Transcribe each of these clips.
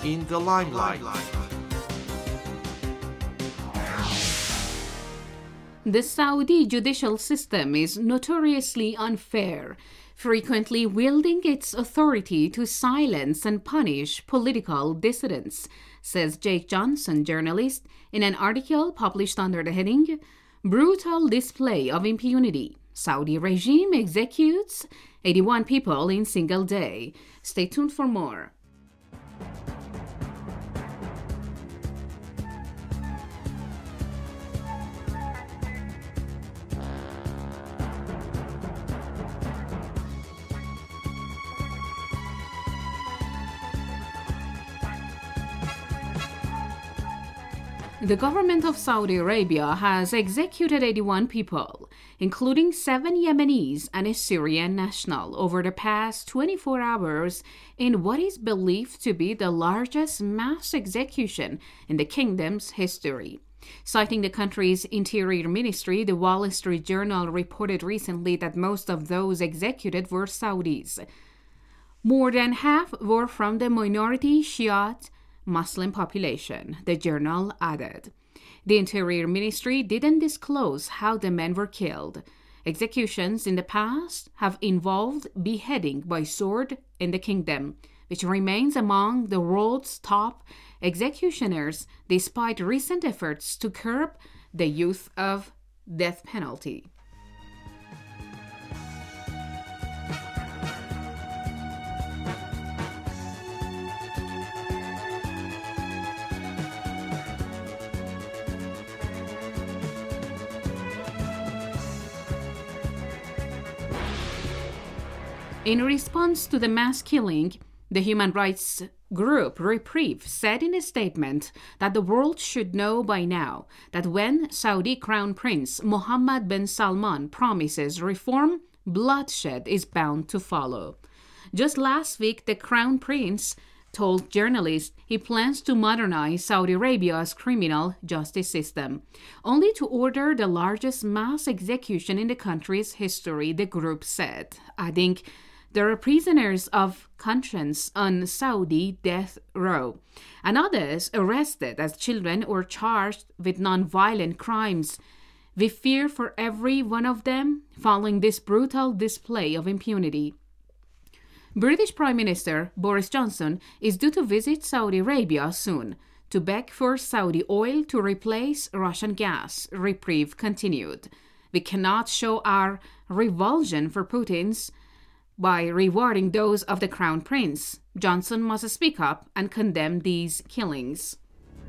in the limelight. The Saudi judicial system is notoriously unfair, frequently wielding its authority to silence and punish political dissidents, says Jake Johnson, journalist, in an article published under the heading, Brutal Display of Impunity. Saudi regime executes 81 people in single day. Stay tuned for more. The government of Saudi Arabia has executed 81 people, including 7 Yemenis and a Syrian national, over the past 24 hours in what is believed to be the largest mass execution in the kingdom's history. Citing the country's interior ministry, the Wall Street Journal reported recently that most of those executed were Saudis. More than half were from the minority Shiite Muslim population, the journal added. The Interior Ministry didn't disclose how the men were killed. Executions in the past have involved beheading by sword in the kingdom, which remains among the world's top executioners despite recent efforts to curb the use of death penalty. In response to the mass killing, the human rights group Reprieve said in a statement that the world should know by now that when Saudi Crown Prince Mohammed bin Salman promises reform, bloodshed is bound to follow. Just last week, the Crown Prince told journalists he plans to modernize Saudi Arabia's criminal justice system, only to order the largest mass execution in the country's history, the group said, adding, there are prisoners of conscience on Saudi death row, and others arrested as children or charged with non-violent crimes. We fear for every one of them following this brutal display of impunity. British Prime Minister Boris Johnson is due to visit Saudi Arabia soon to beg for Saudi oil to replace Russian gas, Reprieve continued. We cannot show our revulsion for Putin's by rewarding those of the Crown Prince. Johnson must speak up and condemn these killings.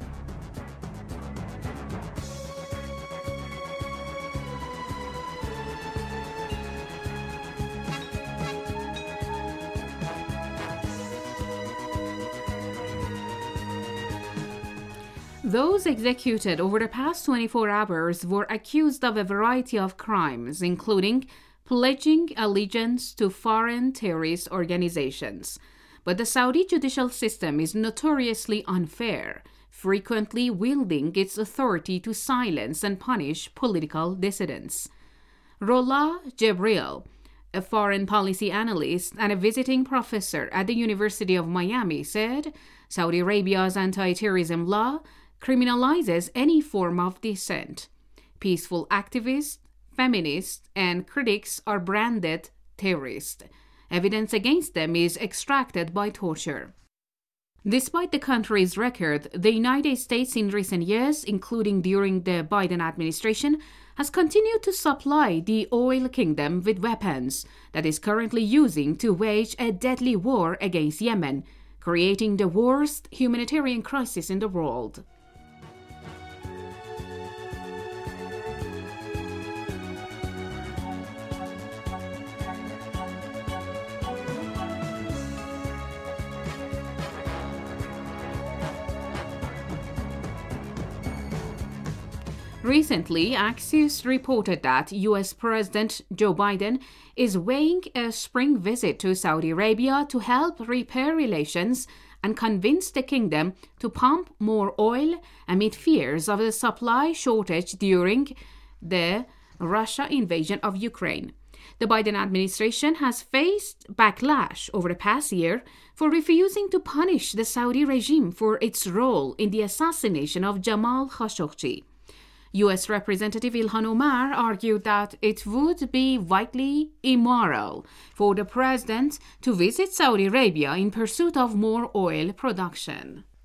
Those executed over the past 24 hours were accused of a variety of crimes, including pledging allegiance to foreign terrorist organizations. But the Saudi judicial system is notoriously unfair, frequently wielding its authority to silence and punish political dissidents. Rolla Jebril, a foreign policy analyst and a visiting professor at the University of Miami, said Saudi Arabia's anti-terrorism law criminalizes any form of dissent. Peaceful activists, feminists, and critics are branded terrorists. Evidence against them is extracted by torture. Despite the country's record, the United States in recent years, including during the Biden administration, has continued to supply the oil kingdom with weapons that is currently using to wage a deadly war against Yemen, creating the worst humanitarian crisis in the world. Recently, Axios reported that U.S. President Joe Biden is weighing a spring visit to Saudi Arabia to help repair relations and convince the kingdom to pump more oil amid fears of a supply shortage during the Russia invasion of Ukraine. The Biden administration has faced backlash over the past year for refusing to punish the Saudi regime for its role in the assassination of Jamal Khashoggi. U.S. Representative Ilhan Omar argued that it would be vitally immoral for the president to visit Saudi Arabia in pursuit of more oil production.